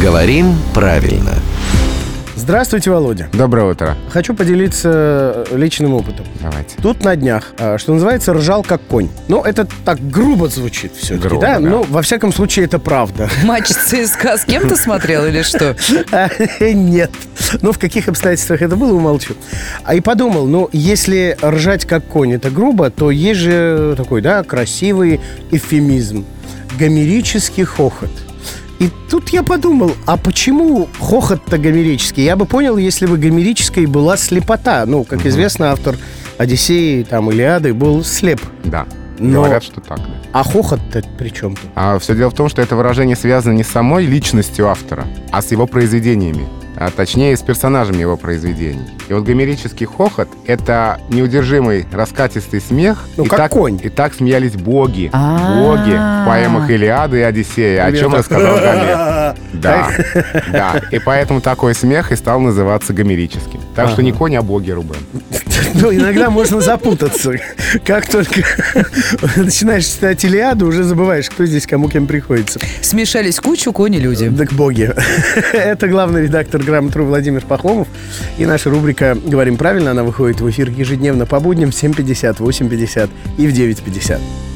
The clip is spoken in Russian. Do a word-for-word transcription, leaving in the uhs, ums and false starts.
Говорим правильно. Здравствуйте, Володя. Доброе утро. Хочу поделиться личным опытом. Давайте. Тут на днях, что называется, ржал как конь. Ну, это так грубо звучит все-таки, Грубо, да? да. Ну, во всяком случае, это правда. Матч ЦСКА с кем-то смотрел или что? Нет. Ну, в каких обстоятельствах это было, умолчу. А и подумал, ну, если ржать как конь это грубо, то есть же такой, да, красивый эвфемизм. Гомерический хохот. И тут я подумал, а почему хохот-то гомерический? Я бы понял, если бы гомерической была слепота. Ну, как Мгм. известно, автор «Одиссеи», там, «Илиады» был слеп. Да. Но- Говорят, что так, да. А хохот-то при чем тут? А все дело в том, что это выражение связано не с самой личностью автора, а с его произведениями. А точнее, с персонажами его произведений. И вот гомерический хохот — это неудержимый раскатистый смех. Ну, и как так, конь. И так смеялись боги. А-а-а. Боги в поэмах «Илиады» и «Одиссея», о чем рассказал Гомер. Да, да. И поэтому такой смех и стал называться гомерическим. Так что не конь, а боги, Рубен. Ну, иногда можно запутаться. Как только начинаешь читать «Илиаду», уже забываешь, кто здесь кому кем приходится. Смешались кучу кони-люди. Так боги. Это главный редактор «Грамотру» Владимир Пахомов. И наша рубрика «Говорим правильно», она выходит в эфир ежедневно по будням в семь пятьдесят, восемь пятьдесят и в девять пятьдесят.